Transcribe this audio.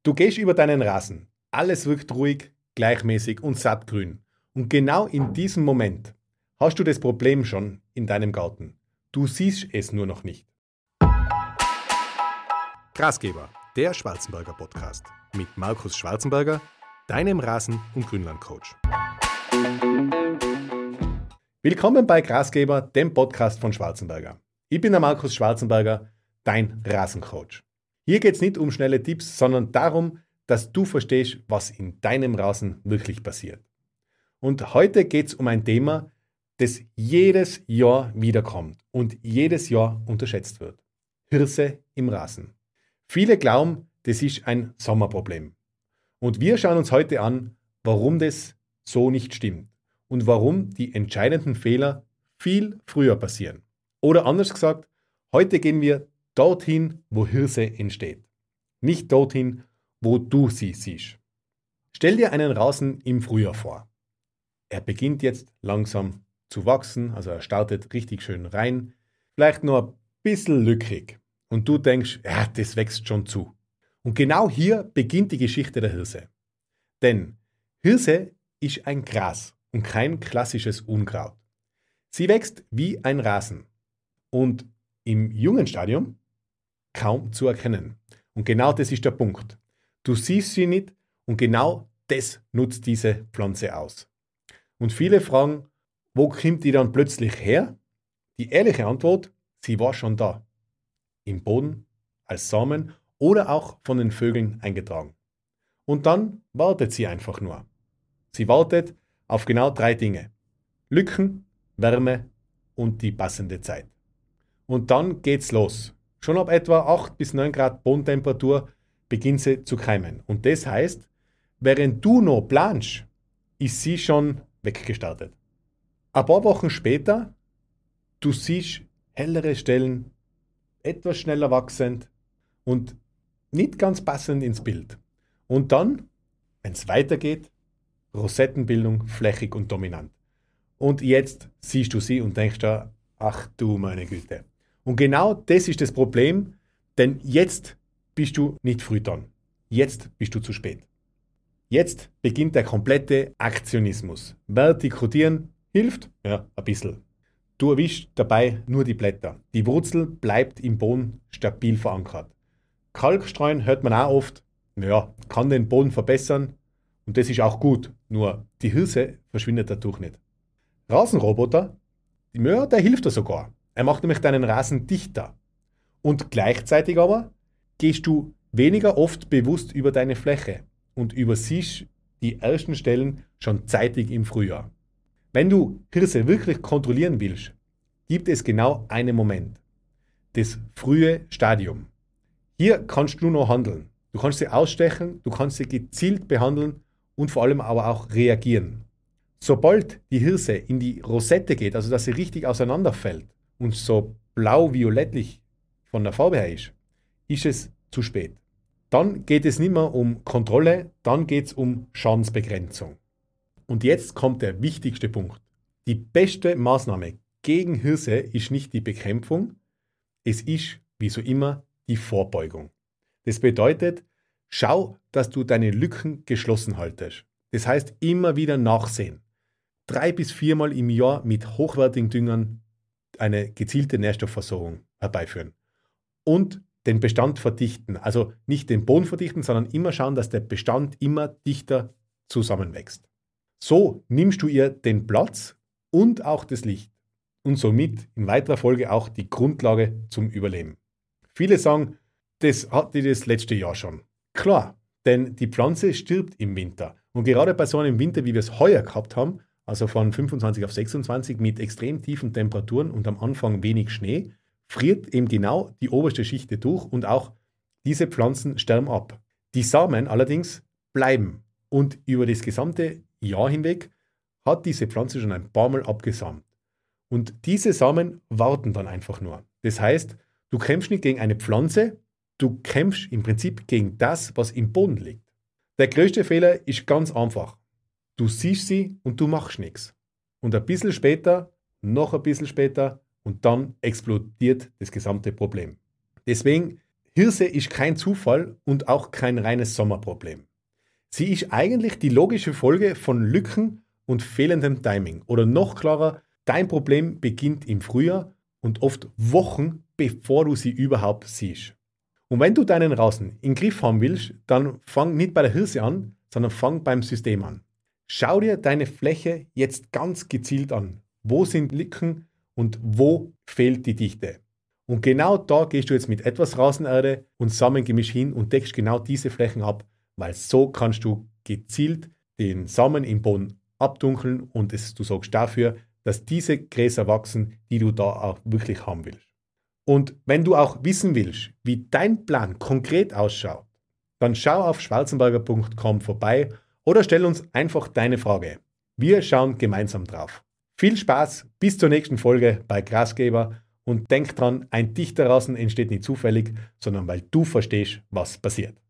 Du gehst über deinen Rasen. Alles wirkt ruhig, gleichmäßig und sattgrün. Und genau in diesem Moment hast du das Problem schon in deinem Garten. Du siehst es nur noch nicht. Grasgeber, der Schwarzenberger Podcast mit Markus Schwarzenberger, deinem Rasen- und Grünlandcoach. Willkommen bei Grasgeber, dem Podcast von Schwarzenberger. Ich bin der Markus Schwarzenberger, dein Rasencoach. Hier geht es nicht um schnelle Tipps, sondern darum, dass du verstehst, was in deinem Rasen wirklich passiert. Und heute geht es um ein Thema, das jedes Jahr wiederkommt und jedes Jahr unterschätzt wird. Hirse im Rasen. Viele glauben, das ist ein Sommerproblem. Und wir schauen uns heute an, warum das so nicht stimmt und warum die entscheidenden Fehler viel früher passieren. Oder anders gesagt, heute gehen wir dorthin, wo Hirse entsteht. Nicht dorthin, wo du sie siehst. Stell dir einen Rasen im Frühjahr vor. Er beginnt jetzt langsam zu wachsen, also er startet richtig schön rein, vielleicht nur ein bisschen lückig. Und du denkst, ja, das wächst schon zu. Und genau hier beginnt die Geschichte der Hirse. Denn Hirse ist ein Gras und kein klassisches Unkraut. Sie wächst wie ein Rasen und im jungen Stadium kaum zu erkennen. Und genau das ist der Punkt. Du siehst sie nicht und genau das nutzt diese Pflanze aus. Und viele fragen, wo kommt die dann plötzlich her? Die ehrliche Antwort, sie war schon da. Im Boden, als Samen oder auch von den Vögeln eingetragen. Und dann wartet sie einfach nur. Sie wartet auf genau 3 Dinge. Lücken, Wärme und die passende Zeit. Und dann geht's los. Schon ab etwa 8 bis 9 Grad Bodentemperatur beginnt sie zu keimen. Und das heißt, während du noch planst, ist sie schon weggestartet. Ein paar Wochen später, du siehst hellere Stellen, etwas schneller wachsend und nicht ganz passend ins Bild. Und dann, wenn es weitergeht, Rosettenbildung flächig und dominant. Und jetzt siehst du sie und denkst da, ach du meine Güte. Und genau das ist das Problem, denn jetzt bist du nicht früh dran. Jetzt bist du zu spät. Jetzt beginnt der komplette Aktionismus. Vertikutieren hilft? Ja, ein bisschen. Du erwischst dabei nur die Blätter. Die Wurzel bleibt im Boden stabil verankert. Kalkstreuen hört man auch oft. Ja, kann den Boden verbessern und das ist auch gut. Nur die Hirse verschwindet dadurch nicht. Rasenroboter, ja, der hilft dir sogar. Er macht nämlich deinen Rasen dichter. Und gleichzeitig aber gehst du weniger oft bewusst über deine Fläche und übersiehst die ersten Stellen schon zeitig im Frühjahr. Wenn du Hirse wirklich kontrollieren willst, gibt es genau einen Moment. Das frühe Stadium. Hier kannst du noch handeln. Du kannst sie ausstechen, du kannst sie gezielt behandeln und vor allem aber auch reagieren. Sobald die Hirse in die Rosette geht, also dass sie richtig auseinanderfällt und so blau-violettlich von der Farbe her ist es zu spät. Dann geht es nicht mehr um Kontrolle, dann geht es um Schadensbegrenzung. Und jetzt kommt der wichtigste Punkt. Die beste Maßnahme gegen Hirse ist nicht die Bekämpfung, es ist, wie so immer, die Vorbeugung. Das bedeutet, schau, dass du deine Lücken geschlossen haltest. Das heißt, immer wieder nachsehen. 3 bis 4 Mal im Jahr mit hochwertigen Düngern eine gezielte Nährstoffversorgung herbeiführen. Und den Bestand verdichten. Also nicht den Boden verdichten, sondern immer schauen, dass der Bestand immer dichter zusammenwächst. So nimmst du ihr den Platz und auch das Licht und somit in weiterer Folge auch die Grundlage zum Überleben. Viele sagen, das hatte das letzte Jahr schon. Klar, denn die Pflanze stirbt im Winter. Und gerade bei so einem Winter, wie wir es heuer gehabt haben, also von 25 auf 26 mit extrem tiefen Temperaturen und am Anfang wenig Schnee, friert eben genau die oberste Schicht durch und auch diese Pflanzen sterben ab. Die Samen allerdings bleiben und über das gesamte Jahr hinweg hat diese Pflanze schon ein paar Mal abgesamt. Und diese Samen warten dann einfach nur. Das heißt, du kämpfst nicht gegen eine Pflanze, du kämpfst im Prinzip gegen das, was im Boden liegt. Der größte Fehler ist ganz einfach. Du siehst sie und du machst nichts. Und ein bisschen später, noch ein bisschen später und dann explodiert das gesamte Problem. Deswegen Hirse ist kein Zufall und auch kein reines Sommerproblem. Sie ist eigentlich die logische Folge von Lücken und fehlendem Timing. Oder noch klarer, dein Problem beginnt im Frühjahr und oft Wochen, bevor du sie überhaupt siehst. Und wenn du deinen Rasen in den Griff haben willst, dann fang nicht bei der Hirse an, sondern fang beim System an. Schau dir deine Fläche jetzt ganz gezielt an. Wo sind Lücken und wo fehlt die Dichte? Und genau da gehst du jetzt mit etwas Rasenerde und Samengemisch hin und deckst genau diese Flächen ab, weil so kannst du gezielt den Samen im Boden abdunkeln und du sorgst dafür, dass diese Gräser wachsen, die du da auch wirklich haben willst. Und wenn du auch wissen willst, wie dein Plan konkret ausschaut, dann schau auf schwarzenberger.com vorbei oder stell uns einfach deine Frage. Wir schauen gemeinsam drauf. Viel Spaß, bis zur nächsten Folge bei Grasgeber und denk dran, ein dichter Rasen entsteht nicht zufällig, sondern weil du verstehst, was passiert.